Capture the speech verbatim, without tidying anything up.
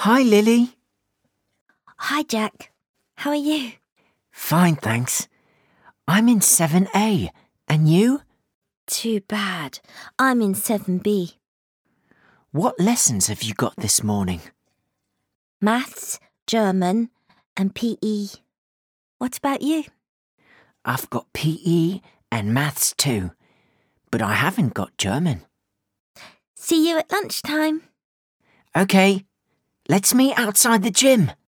Hi, Lily. Hi, Jack. How are you? Fine, thanks. I'm in seven A. And you? Too bad. I'm in seven B. What lessons have you got this morning? Maths, German and P E. What about you? I've got P E and maths too, but I haven't got German. See you at lunchtime. OK, let's meet outside the gym.